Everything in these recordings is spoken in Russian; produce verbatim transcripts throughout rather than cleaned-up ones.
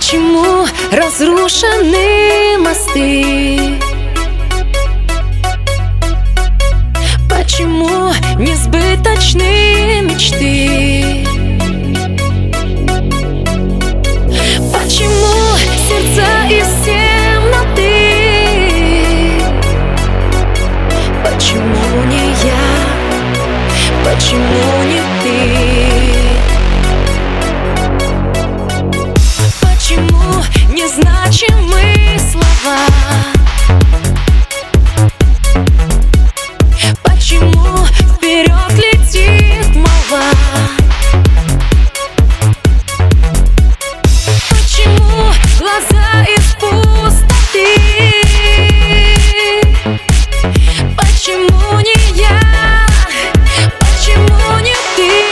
Почему разрушены мосты? Почему несбыточны мечты? Почему сердца из темноты? Почему не я? Почему не ты? Почему незначимы слова? Почему вперед летит молва? Почему глаза из пустоты? Почему не я? Почему не ты?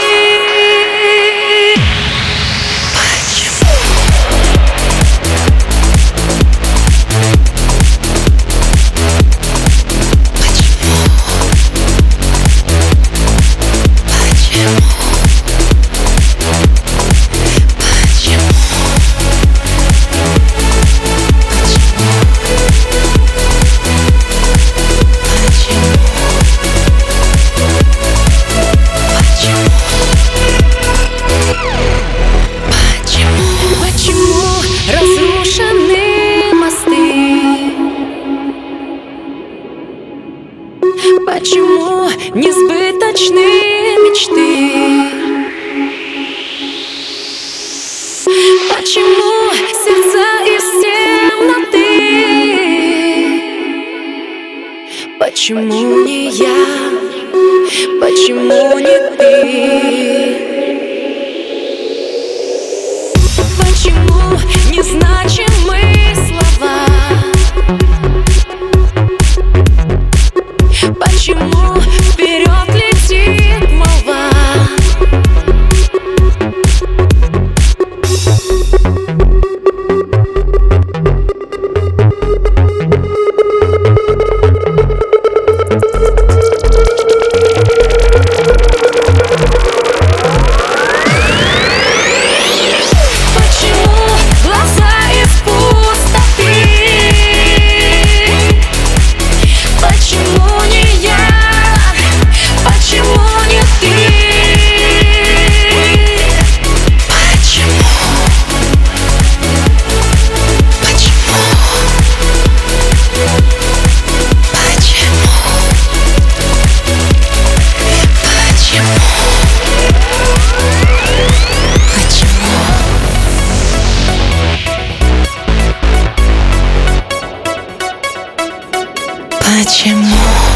Почему несбыточны мечты? Почему сердца из темноты? Почему не я? Почему не ты? Почему незначимы слова? Почему вперед летит молва? Почему глаза из пустоты? Почему не я? Почему не ты? Почему? Почему? Почему? Почему? Почему?